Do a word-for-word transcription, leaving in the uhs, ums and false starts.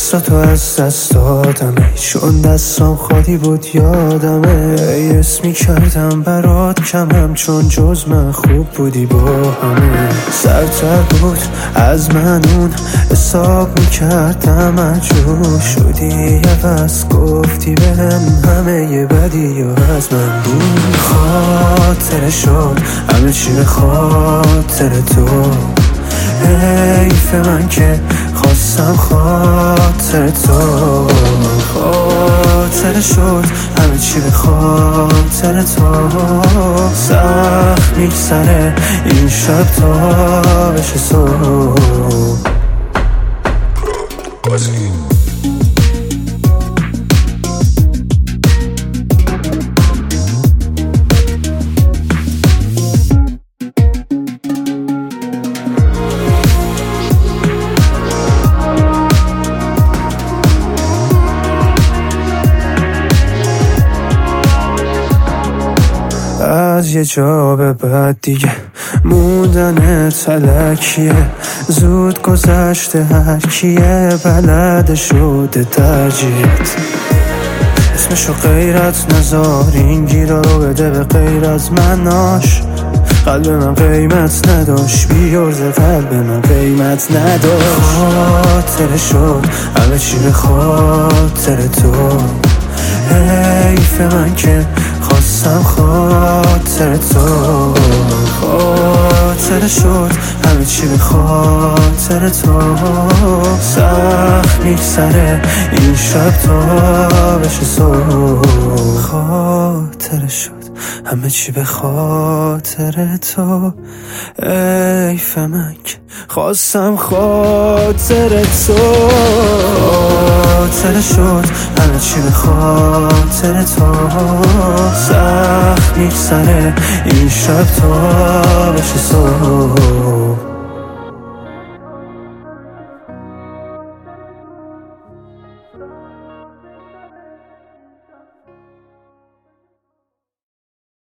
دستاتو از دست دادمه، چون دستام خالی بود یادمه. اسم میکردم برات کمم، چون جز من خوب بودی با همه. سرتر بود از من اون حساب میکردم، مجبور شدی عوض گفتی بهم همه یه بدی یا از من بود. خاطر شد همه چی به خاطر تو، حیف من که خواستم خاطر تو. خاطر شد همه چی به خاطر تو، سخت میگذره این شب تا بشه صبح. از یه جا به بعد دیگه موندن تلکیه، زود گذشته هر کیه بلد شده ترجیحت. اسمشو غیرت نذار، این گیرا رو بده به غیر از مناش. قلب من قیمت نداشت، بیارز قلب من قیمت نداشت. خاطر شد همه چی به خاطر تو، حیف من که خواستم خاطر تو. خاطر شد همه چی به خاطر تو، سخت میگذره این شب تا بشه صبح. خاطر شد همه چی به خاطر تو، حیف من که خواستم خاطر تو. خاطر شد همه چی به خاطر تو، سخت میگذره این شب تا بشه صبح.